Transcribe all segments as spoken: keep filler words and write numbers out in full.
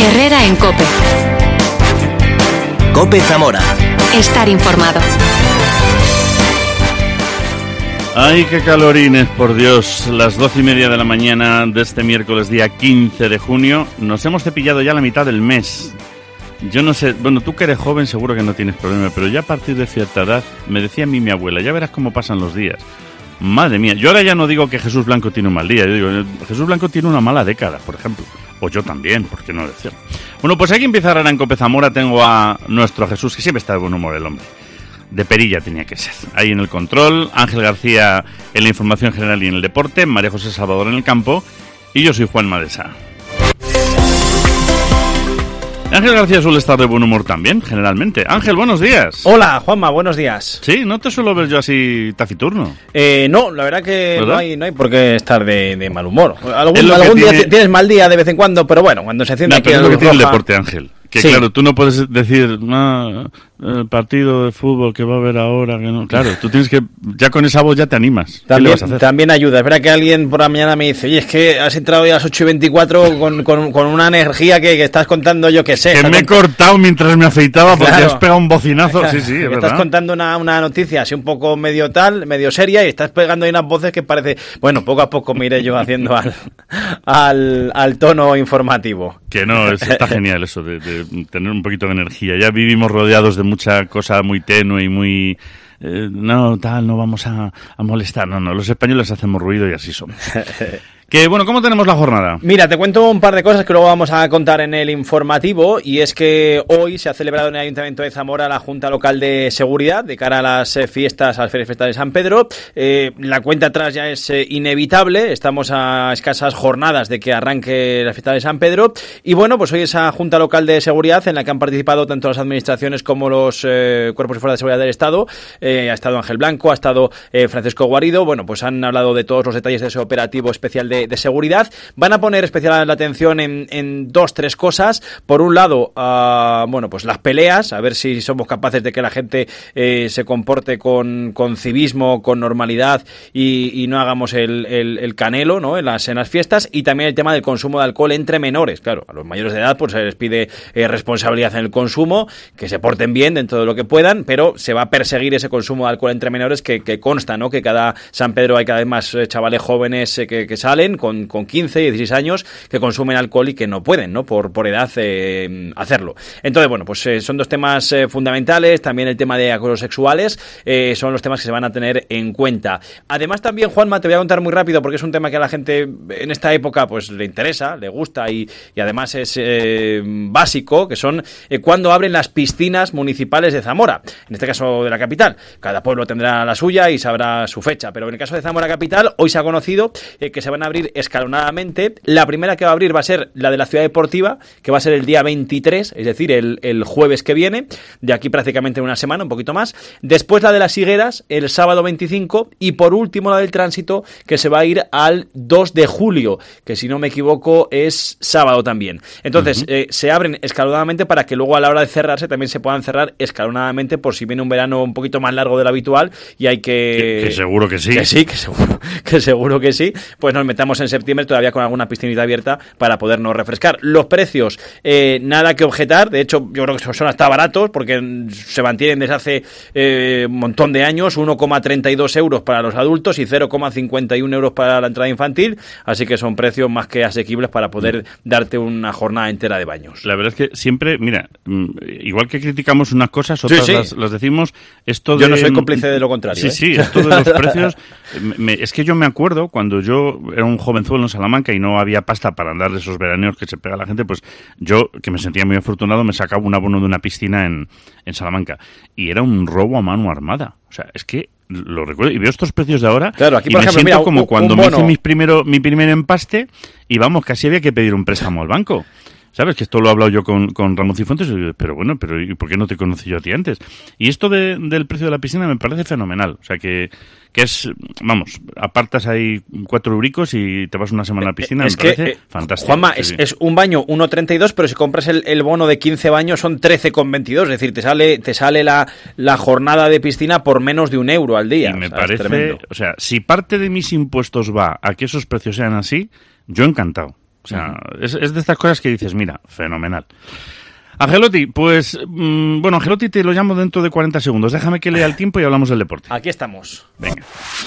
Herrera en COPE. COPE Zamora. Estar informado. ¡Ay, qué calorines, por Dios! Las doce y media de la mañana de este miércoles, día quince de junio. Nos hemos cepillado ya la mitad del mes. Yo no sé, bueno, tú que eres joven seguro que no tienes problema, pero ya a partir de cierta edad, me decía a mí mi abuela, ya verás cómo pasan los días. Madre mía, yo ahora ya no digo que Jesús Blanco tiene un mal día, yo digo, Jesús Blanco tiene una mala década, por ejemplo. O yo también, ¿por qué no decirlo? Bueno, pues hay que empezar ahora en COPE Zamora. Tengo a nuestro Jesús, que siempre está de buen humor el hombre. De perilla tenía que ser. Ahí en el control, Ángel García en la información general y en el deporte, María José Salvador en el campo, y yo soy Juan Madesa. Ángel García suele estar de buen humor también, generalmente. Ángel, buenos días. Hola, Juanma, buenos días. Sí, no te suelo ver yo así taciturno. Eh, no, la verdad que no hay, no hay por qué estar de, de mal humor. Algún, algún día tiene... tienes mal día de vez en cuando, pero bueno, cuando se enciende No, aquí pero es lo que tiene el roja... deporte, Ángel. Que sí. Claro, tú no puedes decir, ah, el partido de fútbol que va a haber ahora, que no. Claro, tú tienes que, ya con esa voz ya te animas. También, ¿Qué le vas a hacer? También ayuda. Es verdad que alguien por la mañana me dice, oye, es que has entrado hoy a las ocho y veinticuatro con, con, con una energía que, que estás contando, yo que sé. Que me he cont... cortado mientras me afeitaba porque claro. Has pegado un bocinazo. Sí, sí, es Estás verdad. contando una, una noticia así un poco medio tal, medio seria, y estás pegando ahí unas voces que parece... Bueno, poco a poco me iré yo haciendo al, al, al tono informativo. Que no, es, está genial eso de, de tener un poquito de energía. Ya vivimos rodeados de mucha cosa muy tenue y muy... Eh, no, tal, no vamos a, a molestar. No, no, los españoles hacemos ruido y así somos. Que bueno, ¿cómo tenemos la jornada? Mira, te cuento un par de cosas que luego vamos a contar en el informativo, y es que hoy se ha celebrado en el Ayuntamiento de Zamora la Junta Local de Seguridad de cara a las eh, fiestas, a las ferias fiestas de San Pedro. Eh, la cuenta atrás ya es eh, inevitable, estamos a escasas jornadas de que arranque la fiesta de San Pedro, y bueno, pues hoy esa Junta Local de Seguridad en la que han participado tanto las administraciones como los eh, cuerpos y fuerzas de seguridad del Estado. Eh, ha estado Ángel Blanco, ha estado eh, Francisco Guarido, bueno, pues han hablado de todos los detalles de ese operativo especial de De, de seguridad. Van a poner especial atención en, en dos, tres cosas. Por un lado, uh, bueno, pues las peleas, a ver si somos capaces de que la gente eh, se comporte con, con civismo, con normalidad y, y no hagamos el, el, el canelo, ¿no? En las, en las fiestas. Y también el tema del consumo de alcohol entre menores. Claro, a los mayores de edad pues se les pide eh, responsabilidad en el consumo, que se porten bien dentro de lo que puedan, pero se va a perseguir ese consumo de alcohol entre menores que, que consta, ¿no? Que cada San Pedro hay cada vez más eh, chavales jóvenes eh, que, que salen con, con quince y dieciséis años que consumen alcohol y que no pueden, ¿no? Por, por edad eh, hacerlo. Entonces, bueno, pues eh, son dos temas eh, fundamentales. También el tema de acosos sexuales eh, son los temas que se van a tener en cuenta. Además, también, Juanma, te voy a contar muy rápido porque es un tema que a la gente en esta época pues le interesa, le gusta y, y además es eh, básico, que son eh, cuando abren las piscinas municipales de Zamora, en este caso de la capital. Cada pueblo tendrá la suya y sabrá su fecha, pero en el caso de Zamora Capital, hoy se ha conocido eh, que se van a abrir escalonadamente. La primera que va a abrir va a ser la de la Ciudad Deportiva, que va a ser el día veintitrés, es decir, el, el jueves que viene, de aquí prácticamente una semana, un poquito más. Después la de las Higueras, el sábado veinticinco, y por último la del Tránsito, que se va a ir al dos de julio, que si no me equivoco es sábado también. Entonces, uh-huh. eh, se abren escalonadamente para que luego a la hora de cerrarse también se puedan cerrar escalonadamente por si viene un verano un poquito más largo de lo habitual y hay que... Que, que seguro que sí. Que sí, que seguro, que seguro que sí. Pues nos metamos en septiembre todavía con alguna piscinita abierta para podernos refrescar. Los precios, eh, nada que objetar. De hecho, yo creo que son hasta baratos porque se mantienen desde hace eh, un montón de años. uno coma treinta y dos euros para los adultos y cero coma cincuenta y uno euros para la entrada infantil. Así que son precios más que asequibles para poder darte una jornada entera de baños. La verdad es que siempre, mira, igual que criticamos unas cosas, otras sí, sí. Las, las decimos. Esto de, yo no soy cómplice de lo contrario. Sí, ¿eh? sí, esto de los precios. me, es que yo me acuerdo cuando yo era un jovenzuelo en Salamanca y no había pasta para andar de esos veraneos que se pega la gente, pues yo, que me sentía muy afortunado, me sacaba un abono de una piscina en, en Salamanca. Y era un robo a mano armada. O sea, es que lo recuerdo y veo estos precios de ahora claro, aquí, y por me ejemplo, siento mira, como un, cuando un me hice mi, primero, mi primer empaste y vamos, casi había que pedir un préstamo al banco. ¿Sabes? Que esto lo he hablado yo con, con Ramón Cifuentes, pero bueno, pero ¿y por qué no te conocí yo a ti antes? Y esto de, del precio de la piscina me parece fenomenal. O sea, que, que es, vamos, apartas ahí cuatro euricos y te vas una semana a la piscina, es me que, parece eh, fantástico. Juanma, sí, es, sí. es un baño uno treinta y dos, pero si compras el, el bono de quince baños son trece con veintidós, es decir, te sale te sale la, la jornada de piscina por menos de un euro al día. Y me o sea, parece, o sea, si parte de mis impuestos va a que esos precios sean así, yo encantado. O sea, uh-huh. es, es de estas cosas que dices, mira, fenomenal. Angelotti, pues, mmm, bueno, Angelotti te lo llamo dentro de cuarenta segundos. Déjame que lea el tiempo y hablamos del deporte. Aquí estamos. Venga.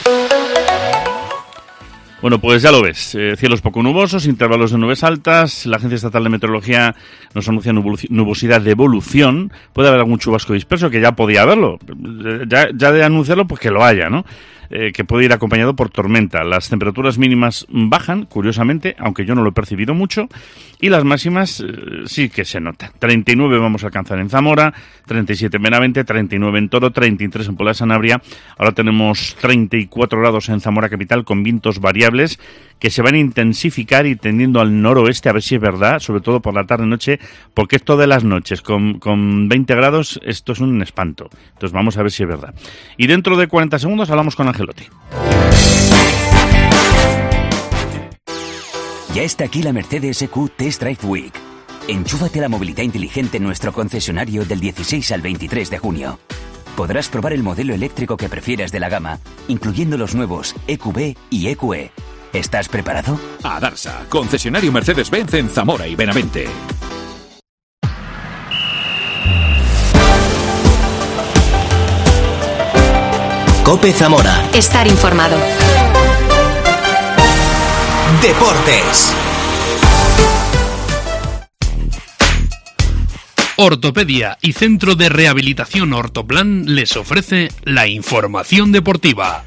Bueno, pues ya lo ves, eh, cielos poco nubosos, intervalos de nubes altas, la Agencia Estatal de Meteorología nos anuncia nubosidad de evolución, puede haber algún chubasco disperso, que ya podía haberlo, ya, ya de anunciarlo, pues que lo haya, ¿no? Eh, que puede ir acompañado por tormenta. Las temperaturas mínimas bajan, curiosamente, aunque yo no lo he percibido mucho, y las máximas eh, sí que se notan. treinta y nueve vamos a alcanzar en Zamora, treinta y siete en Benavente, treinta y nueve en Toro, treinta y tres en Puebla de Sanabria. Ahora tenemos treinta y cuatro grados en Zamora capital con vientos variables que se van a intensificar y tendiendo al noroeste, a ver si es verdad, sobre todo por la tarde-noche, porque esto de las noches con, con veinte grados, esto es un espanto. Entonces vamos a ver si es verdad. Y dentro de cuarenta segundos hablamos con Angelotti. Ya está aquí la Mercedes E Q Test Drive Week. Enchúfate a la movilidad inteligente en nuestro concesionario del dieciséis al veintitrés de junio. Podrás probar el modelo eléctrico que prefieras de la gama, incluyendo los nuevos E Q B y E Q E. ¿Estás preparado? A Darsa, concesionario Mercedes-Benz en Zamora y Benavente. COPE Zamora. Estar informado. Deportes. Ortopedia y Centro de Rehabilitación Ortoplan les ofrece la información deportiva.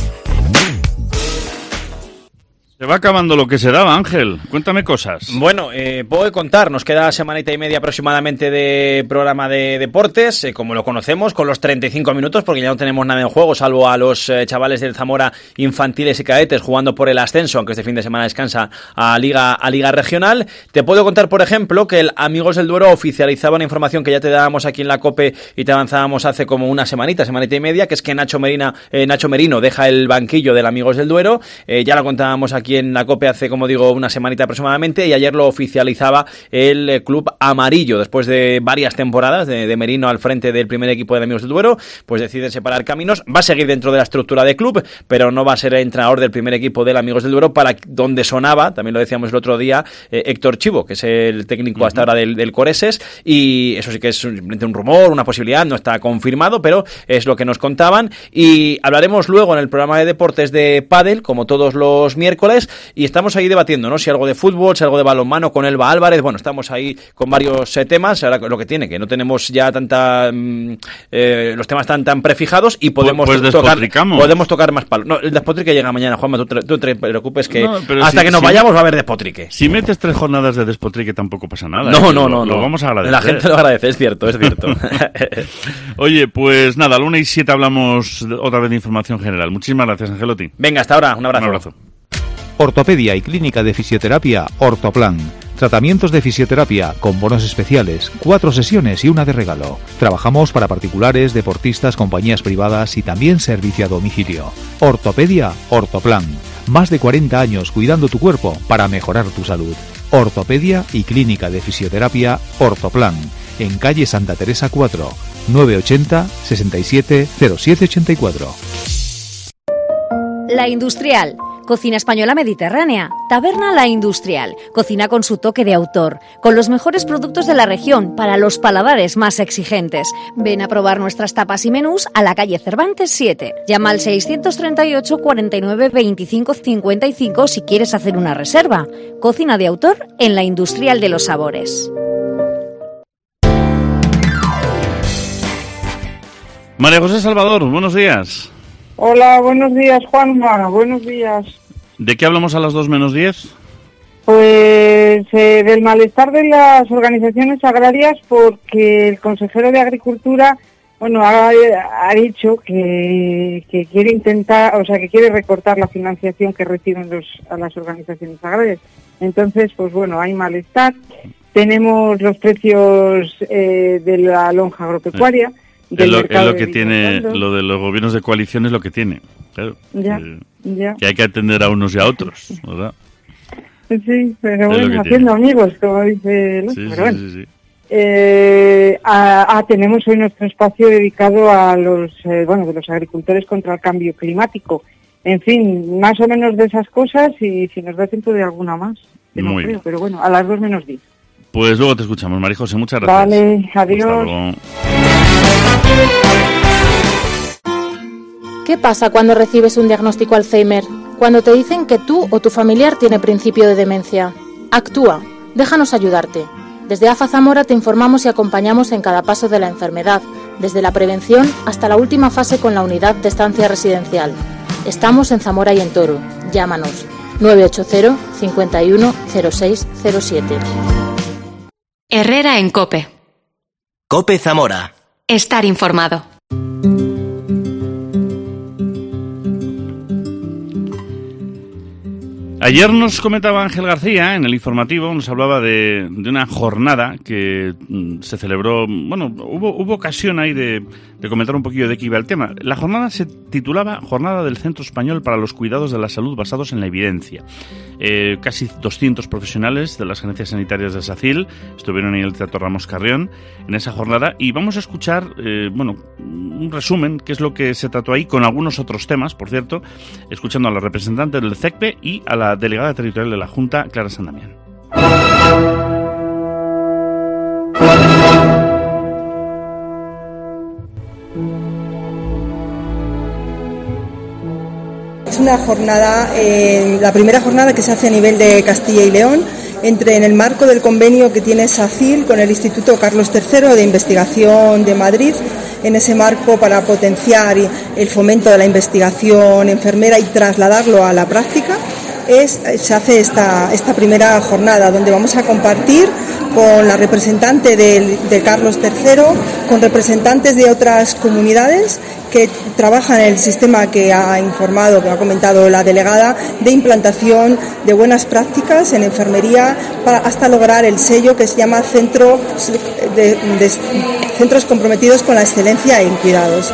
Se va acabando lo que se daba, Ángel. Cuéntame cosas. Bueno, eh, puedo contar, nos queda semanita y media aproximadamente de programa de deportes, eh, como lo conocemos, con los treinta y cinco minutos, porque ya no tenemos nada en juego, salvo a los eh, chavales del Zamora infantiles y cadetes jugando por el ascenso, aunque este fin de semana descansa a Liga, a Liga Regional. Te puedo contar, por ejemplo, que el Amigos del Duero oficializaba una información que ya te dábamos aquí en la COPE y te avanzábamos hace como una semanita, semanita y media, que es que Nacho Merina, eh, Nacho Merino deja el banquillo del Amigos del Duero. Eh, ya lo contábamos aquí en la COPE hace, como digo, una semanita aproximadamente, y ayer lo oficializaba el eh, club amarillo. Después de varias temporadas de, de Merino al frente del primer equipo de Amigos del Duero, pues decide separar caminos. Va a seguir dentro de la estructura de club, pero no va a ser el entrenador del primer equipo del Amigos del Duero, para donde sonaba, también lo decíamos el otro día, eh, Héctor Chivo, que es el técnico uh-huh. hasta ahora del, del Coreses, y eso sí que es simplemente un rumor, una posibilidad, no está confirmado, pero es lo que nos contaban. Y hablaremos luego en el programa de deportes de pádel, como todos los miércoles, y estamos ahí debatiendo, ¿no? Si algo de fútbol, si algo de balonmano con Elba Álvarez. Bueno, estamos ahí con varios eh, temas. Ahora lo que tiene, que no tenemos ya tanta mm, eh, los temas tan tan prefijados, y podemos pues, pues tocar podemos tocar más palos. No, el despotrique llega mañana, Juanma, tú, tú te preocupes que no, hasta si, que nos si, vayamos va a haber despotrique. Si metes tres jornadas de despotrique tampoco pasa nada. No, ¿eh? no, lo, no, lo no. vamos a agradecer. La gente lo agradece, es cierto, es cierto. Oye, pues nada, a la una y siete hablamos otra vez de información general. Muchísimas gracias, Angelotti. Venga, hasta ahora, un abrazo. Un abrazo. Ortopedia y Clínica de Fisioterapia Ortoplan. Tratamientos de fisioterapia con bonos especiales, cuatro sesiones y una de regalo. Trabajamos para particulares, deportistas, compañías privadas y también servicio a domicilio. Ortopedia Ortoplan. Más de cuarenta años cuidando tu cuerpo para mejorar tu salud. Ortopedia y Clínica de Fisioterapia Ortoplan. En calle Santa Teresa cuatro, nueve ochenta, sesenta y siete, cero siete ochenta y cuatro. La Industrial. Cocina española mediterránea. Taberna La Industrial. Cocina con su toque de autor, con los mejores productos de la región para los paladares más exigentes. Ven a probar nuestras tapas y menús a la calle Cervantes siete. Llama al seiscientos treinta y ocho, cuarenta y nueve, veinticinco, cincuenta y cinco si quieres hacer una reserva. Cocina de autor en La Industrial de los Sabores. María José Salvador, buenos días. Hola, buenos días, Juanma, buenos días. ¿De qué hablamos a las dos menos diez? Pues eh, del malestar de las organizaciones agrarias, porque el consejero de Agricultura, bueno, ha, ha dicho que, que quiere intentar, o sea, que quiere recortar la financiación que reciben los, a las organizaciones agrarias. Entonces, pues bueno, hay malestar. Tenemos los precios eh, de la lonja agropecuaria. Sí. Es lo, es lo que tiene, lo de los gobiernos de coalición es lo que tiene, claro. Ya, eh, ya. Que hay que atender a unos y a otros, ¿verdad? Sí, pero es bueno, haciendo tiene. amigos, como dice el otro, sí, pero sí, bueno. Sí, sí. Eh, a, a, tenemos hoy nuestro espacio dedicado a los, eh, bueno, de los agricultores contra el cambio climático. En fin, más o menos de esas cosas, y si nos da tiempo de alguna más. que no Muy creo, bien. pero bueno, a las dos menos diez. Pues luego te escuchamos, María José, muchas gracias. Vale, adiós. Hasta luego. ¿Qué pasa cuando recibes un diagnóstico Alzheimer? Cuando te dicen que tú o tu familiar tiene principio de demencia. Actúa, déjanos ayudarte. Desde A F A Zamora te informamos y acompañamos en cada paso de la enfermedad, desde la prevención hasta la última fase con la unidad de estancia residencial. Estamos en Zamora y en Toro. Llámanos nueve ocho cero, cinco uno, cero seis cero siete. Herrera en COPE. COPE Zamora. Estar informado. Ayer nos comentaba Ángel García en el informativo, nos hablaba de, de una jornada que mm, se celebró, bueno, hubo, hubo ocasión ahí de, de comentar un poquillo de qué iba el tema. La jornada se titulaba Jornada del Centro Español para los Cuidados de la Salud basados en la evidencia. Eh, casi doscientos profesionales de las gerencias sanitarias de SACIL estuvieron en el Teatro Ramos Carrión en esa jornada y vamos a escuchar, eh, bueno, un resumen, qué es lo que se trató ahí, con algunos otros temas, por cierto, escuchando a la representante del C E C P E y a la delegada territorial de la Junta, Clara San Damián. Es una jornada, eh, la primera jornada que se hace a nivel de Castilla y León, entre en el marco del convenio que tiene SACIL con el Instituto Carlos tercero de Investigación de Madrid, en ese marco para potenciar el fomento de la investigación enfermera y trasladarlo a la práctica. Es, se hace esta, esta primera jornada donde vamos a compartir con la representante del, de Carlos tercero, con representantes de otras comunidades que trabajan en el sistema que ha informado, que ha comentado la delegada, de implantación de buenas prácticas en enfermería para, hasta lograr el sello que se llama Centro de, de, Centros Comprometidos con la Excelencia en Cuidados.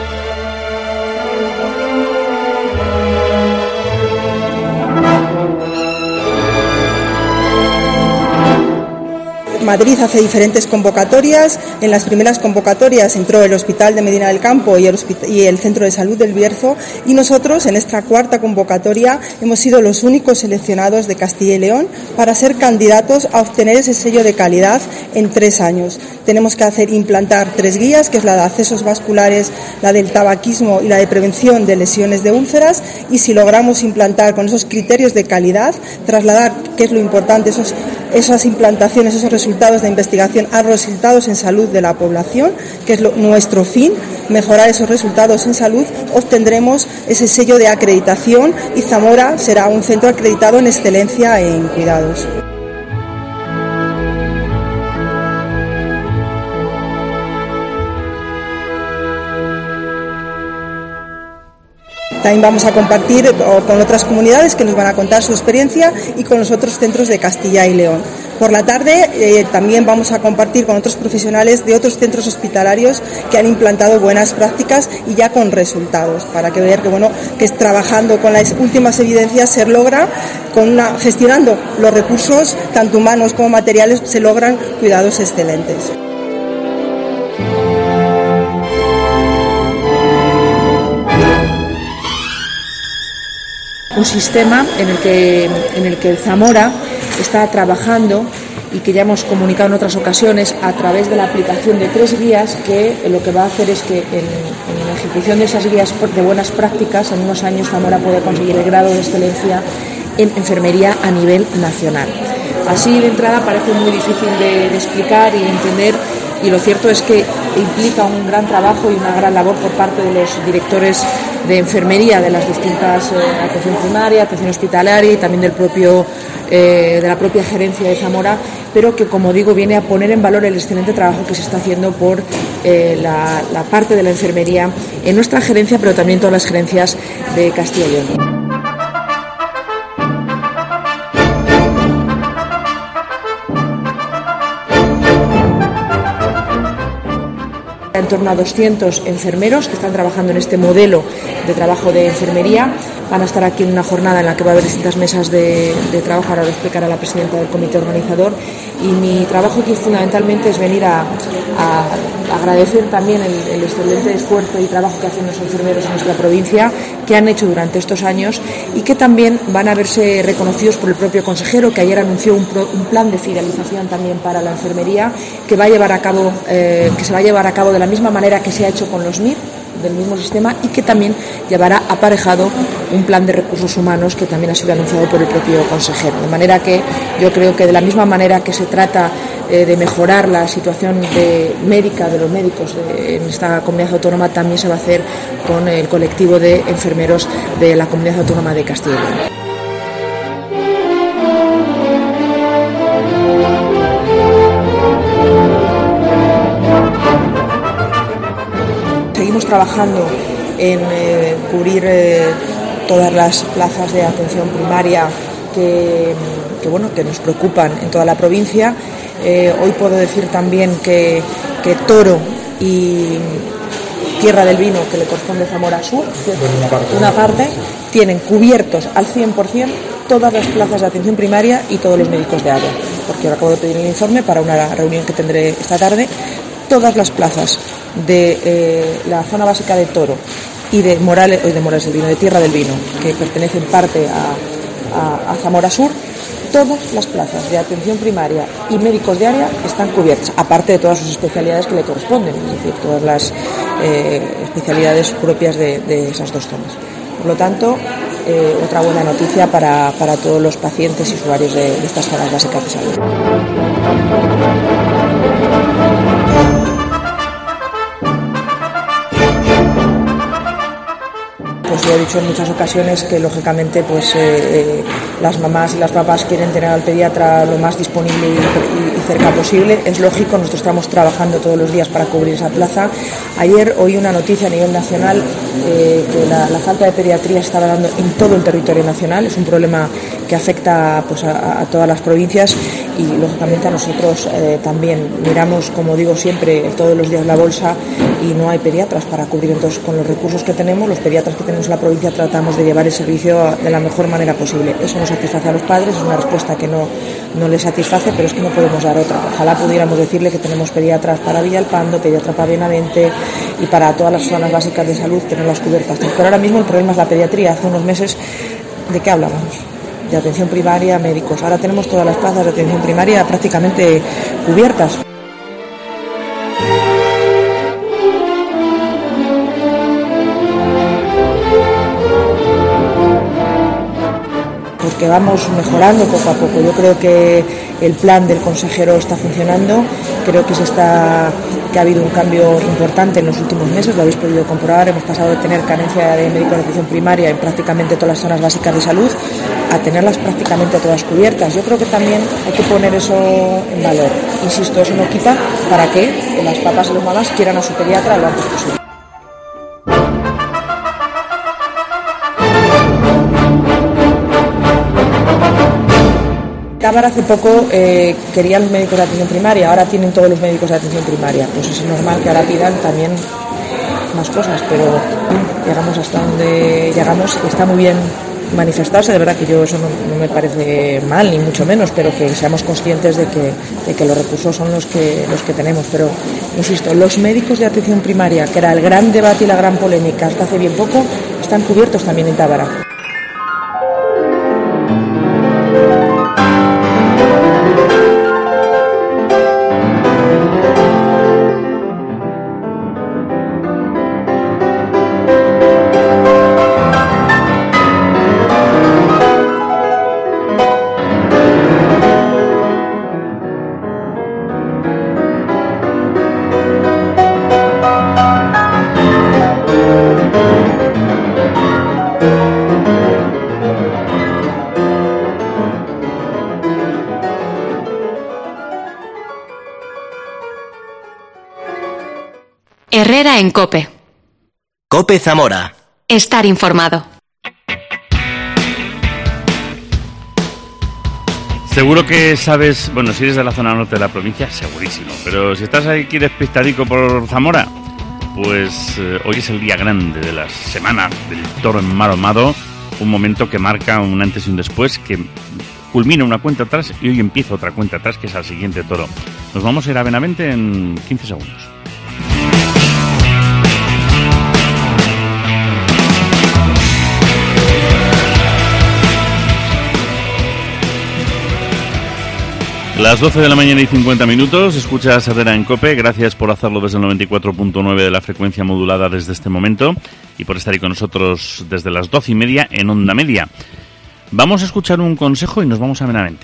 Madrid hace diferentes convocatorias. En las primeras convocatorias entró el Hospital de Medina del Campo y el, y el Centro de Salud del Bierzo, y nosotros en esta cuarta convocatoria hemos sido los únicos seleccionados de Castilla y León para ser candidatos a obtener ese sello de calidad en tres años. Tenemos que hacer implantar tres guías, que es la de accesos vasculares, la del tabaquismo y la de prevención de lesiones de úlceras, y si logramos implantar con esos criterios de calidad, trasladar, que es lo importante, esos, esas implantaciones, esos resultados de investigación a resultados en salud de la población, que es lo, nuestro fin, mejorar esos resultados en salud, obtendremos ese sello de acreditación y Zamora será un centro acreditado en excelencia en cuidados. También vamos a compartir con otras comunidades que nos van a contar su experiencia y con los otros centros de Castilla y León. Por la tarde eh, también vamos a compartir con otros profesionales de otros centros hospitalarios que han implantado buenas prácticas y ya con resultados, para que ver que bueno que trabajando con las últimas evidencias se logra, con una, gestionando los recursos tanto humanos como materiales, se logran cuidados excelentes. Un sistema en el que en el que el Zamora está trabajando y que ya hemos comunicado en otras ocasiones a través de la aplicación de tres guías, que lo que va a hacer es que en, en la ejecución de esas guías de buenas prácticas, en unos años Zamora puede conseguir el grado de excelencia en enfermería a nivel nacional. Así de entrada parece muy difícil de, de explicar y de entender, y lo cierto es que implica un gran trabajo y una gran labor por parte de los directores de enfermería de las distintas, eh, atención primaria, atención hospitalaria y también del propio, eh, de la propia gerencia de Zamora, pero que, como digo, viene a poner en valor el excelente trabajo que se está haciendo por eh, la, la parte de la enfermería en nuestra gerencia, pero también en todas las gerencias de Castilla y León. En torno a doscientos enfermeros que están trabajando en este modelo de trabajo de enfermería. Van a estar aquí en una jornada en la que va a haber distintas mesas de, de trabajo, ahora lo explicará la presidenta del comité organizador, y mi trabajo aquí fundamentalmente es venir a, a agradecer también el, el excelente esfuerzo y trabajo que hacen los enfermeros en nuestra provincia, que han hecho durante estos años y que también van a verse reconocidos por el propio consejero, que ayer anunció un, pro, un plan de fidelización también para la enfermería que va a llevar a cabo, eh, que se va a llevar a cabo de la misma manera que se ha hecho con los M I R, del mismo sistema, y que también llevará aparejado un plan de recursos humanos que también ha sido anunciado por el propio consejero. De manera que yo creo que de la misma manera que se trata eh, de mejorar la situación de médica de los médicos de, en esta comunidad autónoma, también se va a hacer con el colectivo de enfermeros de la comunidad autónoma de Castilla y León. Seguimos trabajando en eh, cubrir eh, todas las plazas de atención primaria que, que, bueno, que nos preocupan en toda la provincia. Eh, hoy puedo decir también que, que Toro y Tierra del Vino, que le corresponde a Zamora Sur, una parte, una parte, tienen cubiertos al cien por ciento todas las plazas de atención primaria y todos los médicos de área, porque ahora acabo de pedir el informe para una reunión que tendré esta tarde. Todas las plazas de eh, la zona básica de Toro y de Morales, de Morales del Vino, de Tierra del Vino, que pertenecen parte a, a, a Zamora Sur, todas las plazas de atención primaria y médicos de área están cubiertas, aparte de todas sus especialidades que le corresponden, es decir, todas las eh, especialidades propias de, de esas dos zonas. Por lo tanto, eh, otra buena noticia para, para todos los pacientes y usuarios de, de estas zonas básicas de salud. Pues yo he dicho en muchas ocasiones que lógicamente pues eh, las mamás y las papás quieren tener al pediatra lo más disponible y, y, y cerca posible. Es lógico, nosotros estamos trabajando todos los días para cubrir esa plaza. Ayer oí una noticia a nivel nacional eh, que la, la falta de pediatría se estaba dando en todo el territorio nacional. Es un problema que afecta pues a, a todas las provincias y lógicamente a nosotros eh, también. Miramos, como digo siempre, todos los días la bolsa y no hay pediatras para cubrir. Entonces, con los recursos que tenemos, los pediatras que tenemos en la provincia, tratamos de llevar el servicio de la mejor manera posible. Eso no satisface a los padres, es una respuesta que no, no les satisface, pero es que no podemos dar otra. Ojalá pudiéramos decirle que tenemos pediatras para Villalpando, pediatra para Benavente y para todas las zonas básicas de salud, tenerlas cubiertas. Pero ahora mismo el problema es la pediatría. Hace unos meses, ¿de qué hablábamos? De atención primaria, médicos. Ahora tenemos todas las plazas de atención primaria prácticamente cubiertas. Que vamos mejorando poco a poco. Yo creo que el plan del consejero está funcionando, creo que se está que ha habido un cambio importante en los últimos meses, lo habéis podido comprobar. Hemos pasado de tener carencia de médicos de atención primaria en prácticamente todas las zonas básicas de salud a tenerlas prácticamente todas cubiertas. Yo creo que también hay que poner eso en valor. Insisto, eso no quita para que las papás y las mamás quieran a su pediatra lo antes posible. Tábara hace poco eh, querían los médicos de atención primaria, ahora tienen todos los médicos de atención primaria. Pues es normal que ahora pidan también más cosas, pero llegamos hasta donde llegamos. Está muy bien manifestarse, de verdad que yo eso no, no me parece mal, ni mucho menos, pero que seamos conscientes de que, de que los recursos son los que, los que tenemos. Pero, insisto, los médicos de atención primaria, que era el gran debate y la gran polémica hasta hace bien poco, están cubiertos también en Tábara. Herrera en COPE. COPE Zamora. Estar informado. Seguro que sabes, bueno, si eres de la zona norte de la provincia, segurísimo. Pero si estás aquí despistadico por Zamora, pues eh, hoy es el día grande de la semana del toro enmaromado. Un momento que marca un antes y un después, que culmina una cuenta atrás y hoy empieza otra cuenta atrás, que es al siguiente toro. Nos vamos a ir a Benavente en quince segundos. Las doce de la mañana y cincuenta minutos, escuchas Herrera en COPE, gracias por hacerlo desde el noventa y cuatro punto nueve de la frecuencia modulada desde este momento y por estar ahí con nosotros desde las doce y media en Onda Media. Vamos a escuchar un consejo y nos vamos a Benavente.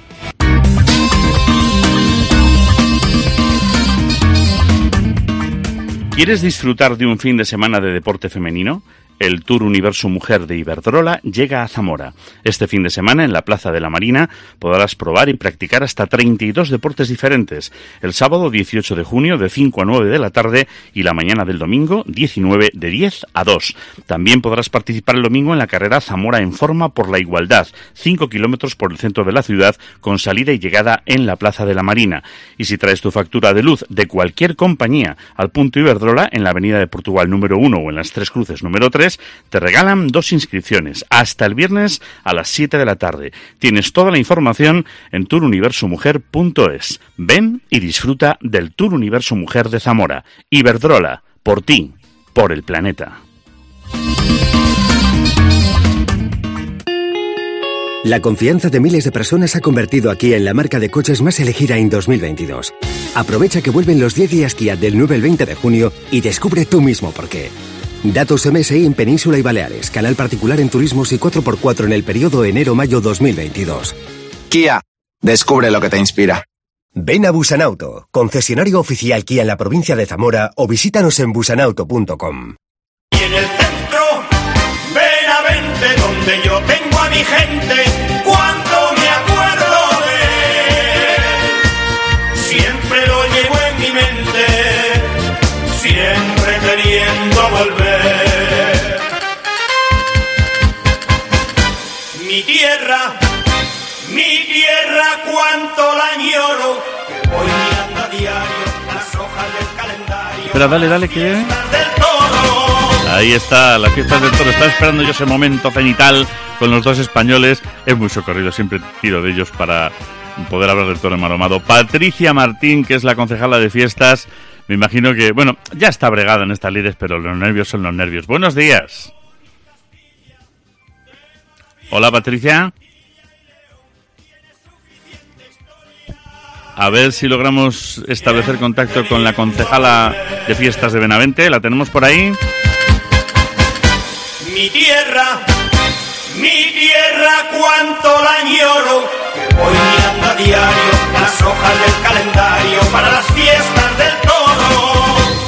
¿Quieres disfrutar de un fin de semana de deporte femenino? El Tour Universo Mujer de Iberdrola llega a Zamora. Este fin de semana, en la Plaza de la Marina, podrás probar y practicar hasta treinta y dos deportes diferentes. El sábado dieciocho de junio, de cinco a nueve de la tarde, y la mañana del domingo, diecinueve, de diez a dos. También podrás participar el domingo en la carrera Zamora en Forma por la Igualdad, cinco kilómetros por el centro de la ciudad, con salida y llegada en la Plaza de la Marina. Y si traes tu factura de luz de cualquier compañía al punto Iberdrola, en la Avenida de Portugal número uno o en Las Tres Cruces número tres, te regalan dos inscripciones hasta el viernes a las siete de la tarde. Tienes toda la información en tour universo mujer punto es. Ven y disfruta del Tour Universo Mujer de Zamora. Iberdrola, por ti, por el planeta. La confianza de miles de personas ha convertido a Kia en la marca de coches más elegida en dos mil veintidós. Aprovecha que vuelven los diez días Kia del nueve al veinte de junio y descubre tú mismo por qué. Datos M S I en Península y Baleares, canal particular en turismos y cuatro por cuatro en el periodo enero-mayo dos mil veintidós. Kia, descubre lo que te inspira. Ven a Busanauto, concesionario oficial Kia en la provincia de Zamora, o visítanos en busanauto punto com. Y en el centro, Benavente, donde yo tengo a mi gente, cuando me acuerdo de él, siempre lo llevo en mi mente, siempre queriendo volver. Mi tierra, mi tierra, cuánto la añoro, que voy mirando a diario las hojas del calendario. Espera, dale, dale, que... Ahí está, las fiestas del toro. Estaba esperando yo ese momento cenital con los dos españoles. Es muy socorrido, siempre tiro de ellos para poder hablar del toro enmaromado. Patricia Martín, que es la concejala de fiestas, me imagino que, bueno, ya está bregada en estas lides, pero los nervios son los nervios. Buenos días. Hola, Patricia. A ver si logramos establecer contacto con la concejala de fiestas de Benavente. ¿La tenemos por ahí? Mi tierra, mi tierra, cuánto la añoro, que voy mirando a diario las hojas del calendario para las fiestas del toro.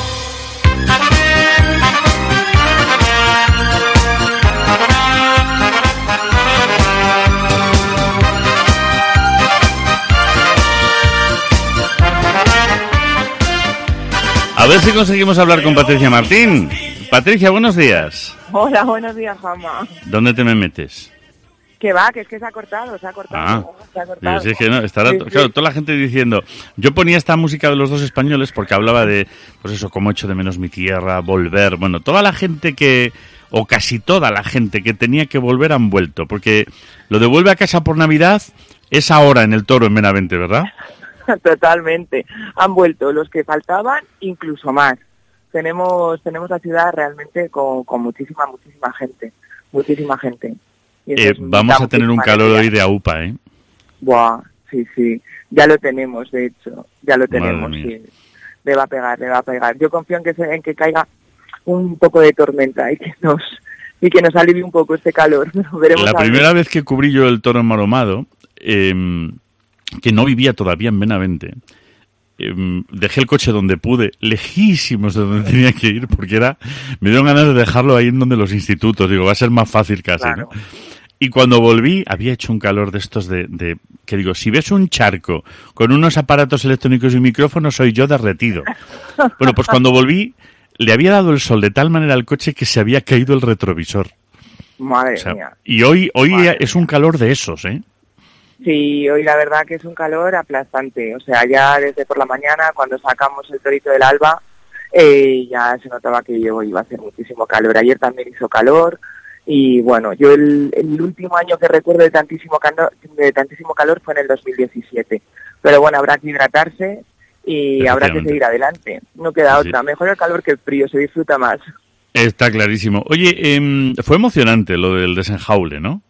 A ver si conseguimos hablar con Patricia Martín. Patricia, buenos días. Hola, buenos días, Juanma. ¿Dónde te me metes? Que va, que es que se ha cortado, se ha cortado. Ah, se ha cortado. sí, es que no, estará, Sí, claro, sí. toda la gente diciendo, yo ponía esta música de los dos españoles porque hablaba de, pues eso, cómo echo de menos mi tierra, volver, bueno, toda la gente que, o casi toda la gente que tenía que volver han vuelto, porque lo de vuelve a casa por Navidad es ahora en el Toro en Benavente, ¿verdad? Totalmente. Han vuelto los que faltaban, incluso más. Tenemos tenemos la ciudad realmente con, con muchísima, muchísima gente. Muchísima gente. Y eso Eh, es- vamos da a tener un muchísima calor alegría. hoy de aupa, ¿eh? Buah, sí, sí. Ya lo tenemos, de hecho. Ya lo Madre tenemos, mía. sí. Le va a pegar, le va a pegar. Yo confío en que se, en que caiga un poco de tormenta y que nos y que nos alivie un poco este calor. Pero veremos La a ver. primera vez que cubrí yo el Toro enmaromado, eh, que no vivía todavía en Benavente, eh, dejé el coche donde pude, lejísimos de donde tenía que ir, porque era, me dieron ganas de dejarlo ahí en donde los institutos, digo, va a ser más fácil casi, Claro. ¿no? Y cuando volví, había hecho un calor de estos de, de, que digo, si ves un charco con unos aparatos electrónicos y micrófonos, soy yo derretido. Bueno, pues cuando volví, le había dado el sol de tal manera al coche que se había caído el retrovisor. Madre O sea, mía. y hoy, hoy Madre es un calor de esos, ¿eh? Sí, hoy la verdad que es un calor aplastante. O sea, ya desde por la mañana, cuando sacamos el torito del alba, eh, ya se notaba que hoy iba a hacer muchísimo calor. Ayer también hizo calor, Y bueno, yo el, el último año que recuerdo de tantísimo, calor, de tantísimo calor fue en el dos mil diecisiete. Pero bueno, habrá que hidratarse y habrá que seguir adelante. No queda sí. otra. Mejor el calor que el frío, se disfruta más. Está clarísimo. Oye, eh, fue emocionante lo del desenjaule, ¿no?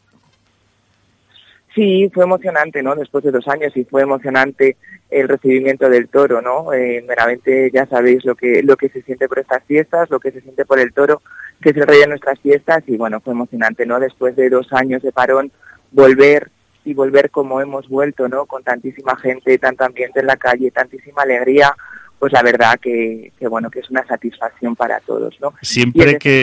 Sí, fue emocionante, ¿no? Después de dos años y fue emocionante el recibimiento del toro, ¿no? Eh, meramente ya sabéis lo que lo que se siente por estas fiestas, lo que se siente por el toro, que es el rey de nuestras fiestas, y bueno, fue emocionante, ¿no? Después de dos años de parón, volver y volver como hemos vuelto, ¿no? Con tantísima gente, tanto ambiente en la calle, tantísima alegría, pues la verdad que, que bueno, que es una satisfacción para todos, ¿no? Siempre que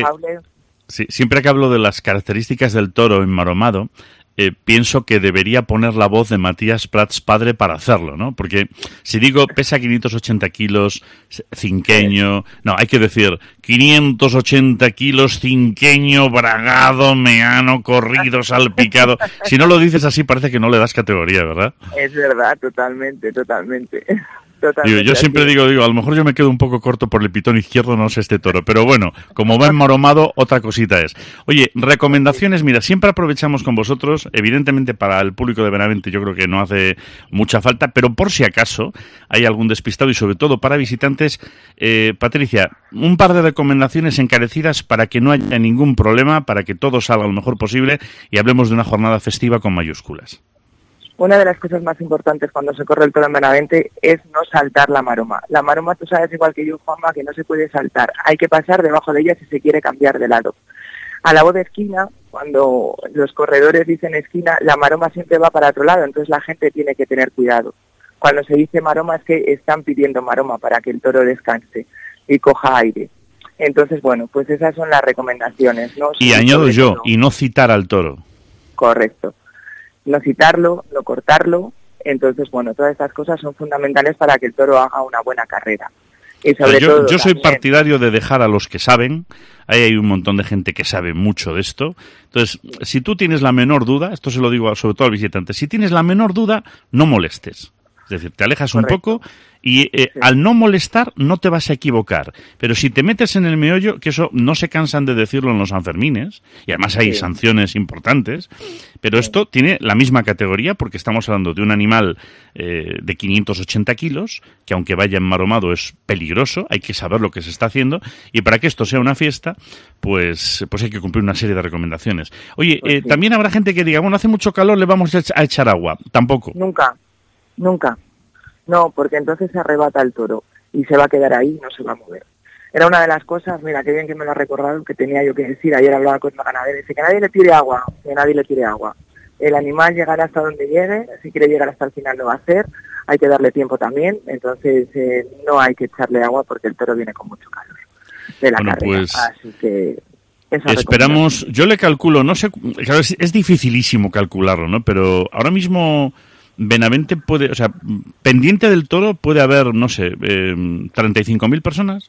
sí, siempre que hablo de las características del toro enmaromado, Eh, pienso que debería poner la voz de Matías Prats padre para hacerlo, ¿no? Porque si digo pesa quinientos ochenta kilos, cinqueño, no, hay que decir quinientos ochenta kilos, cinqueño, bragado, meano, corrido, salpicado. Si no lo dices así parece que no le das categoría, ¿verdad? Es verdad, totalmente, totalmente. Digo, yo siempre digo, digo, a lo mejor yo me quedo un poco corto por el pitón izquierdo, no sé este toro, pero bueno, como va enmaromado, otra cosita es. Oye, recomendaciones, mira, siempre aprovechamos con vosotros, evidentemente para el público de Benavente yo creo que no hace mucha falta, pero por si acaso hay algún despistado y sobre todo para visitantes, eh, Patricia, un par de recomendaciones encarecidas para que no haya ningún problema, para que todo salga lo mejor posible y hablemos de una jornada festiva con mayúsculas. Una de las cosas más importantes cuando se corre el toro en Benavente es no saltar la maroma. La maroma, tú sabes igual que yo, Juanma, que no se puede saltar. Hay que pasar debajo de ella si se quiere cambiar de lado. A la voz de esquina, cuando los corredores dicen esquina, la maroma siempre va para otro lado, entonces la gente tiene que tener cuidado. Cuando se dice maroma es que están pidiendo maroma para que el toro descanse y coja aire. Entonces, bueno, pues esas son las recomendaciones, ¿no? Y añado yo, y no citar al toro. Correcto. No citarlo, no cortarlo, entonces, bueno, todas estas cosas son fundamentales para que el toro haga una buena carrera. Y sobre yo todo, yo soy también, partidario de dejar a los que saben, ahí hay un montón de gente que sabe mucho de esto, entonces, si tú tienes la menor duda, esto se lo digo sobre todo al visitante, si tienes la menor duda, no molestes. Es decir, te alejas Correcto. un poco y eh, sí. al no molestar no te vas a equivocar. Pero si te metes en el meollo, que eso no se cansan de decirlo en los Sanfermines, y además hay sí. sanciones importantes, pero sí. esto tiene la misma categoría porque estamos hablando de un animal eh, de quinientos ochenta kilos, que aunque vaya enmaromado es peligroso, hay que saber lo que se está haciendo, y para que esto sea una fiesta, pues, pues hay que cumplir una serie de recomendaciones. Oye, pues eh, sí. también habrá gente que diga, bueno, hace mucho calor, le vamos a echar agua. Tampoco. Nunca. Nunca. No, porque entonces se arrebata el toro y se va a quedar ahí y no se va a mover. Era una de las cosas, mira, qué bien que me lo has recordado, que tenía yo que decir. Ayer hablaba con una ganadera y dice que nadie le tire agua, que nadie le tire agua. El animal llegará hasta donde llegue, si quiere llegar hasta el final lo va a hacer, hay que darle tiempo también, entonces eh, no hay que echarle agua porque el toro viene con mucho calor de la bueno, carrera. Pues... Así que... Esperamos, yo le calculo, no sé, claro, es, es dificilísimo calcularlo, ¿no? Pero ahora mismo... Benavente puede, o sea, pendiente del toro puede haber, no sé, eh, treinta y cinco mil personas.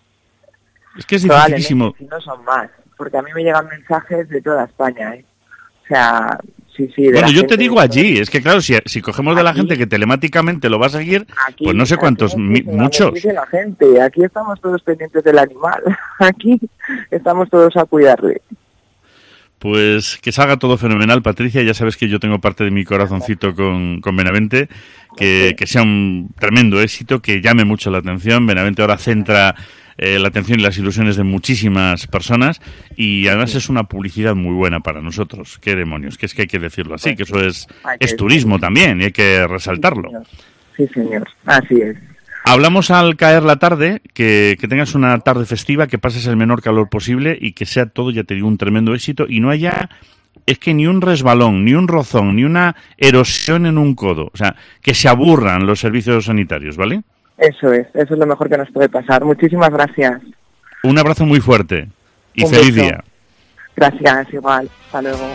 Es que es dificilísimo. Si no son más, porque a mí me llegan mensajes de toda España, ¿eh? O sea, sí, sí. De bueno, yo te gente, digo allí, es que claro, si, si cogemos aquí, de la gente que telemáticamente lo va a seguir, aquí, pues no sé cuántos, aquí, mi, muchos. Dice la gente, aquí estamos todos pendientes del animal, aquí estamos todos a cuidarle. Pues que salga todo fenomenal, Patricia. Ya sabes que yo tengo parte de mi corazoncito con, con Benavente, que, que sea un tremendo éxito, que llame mucho la atención. Benavente ahora centra eh, la atención y las ilusiones de muchísimas personas y además es una publicidad muy buena para nosotros. Qué demonios, que es que hay que decirlo así, que eso es, es turismo también y hay que resaltarlo. Sí, señor, así es. Hablamos al caer la tarde, que, que tengas una tarde festiva, que pases el menor calor posible y que sea todo, ya te digo, un tremendo éxito y no haya, es que ni un resbalón, ni un rozón, ni una erosión en un codo. O sea, que se aburran los servicios sanitarios, ¿vale? Eso es, eso es lo mejor que nos puede pasar. Muchísimas gracias. Un abrazo muy fuerte y un feliz beso. día. Gracias, igual. Hasta luego.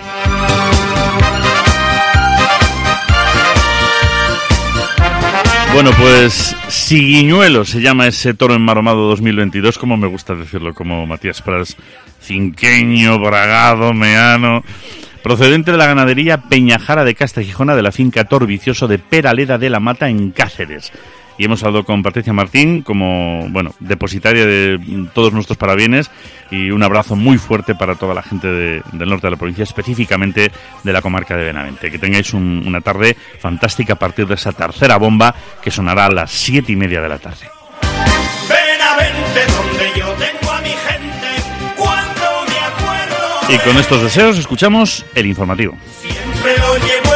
Bueno, pues Siguiñuelo se llama ese toro enmaromado dos mil veintidós, como me gusta decirlo, como Matías Prats, cinqueño, bragado, meano, procedente de la ganadería Peñajara de Casta Gijona, de la finca Tor Vicioso de Peraleda de la Mata en Cáceres. y hemos hablado con Patricia Martín como, bueno, depositaria de todos nuestros parabienes, y un abrazo muy fuerte para toda la gente de, del norte de la provincia, específicamente de la comarca de Benavente. Que tengáis un, una tarde fantástica a partir de esa tercera bomba que sonará a las siete y media de la tarde. Benavente, donde yo tengo a mi gente, cuando me acuerdo. Y con estos deseos escuchamos el informativo. Siempre lo llevo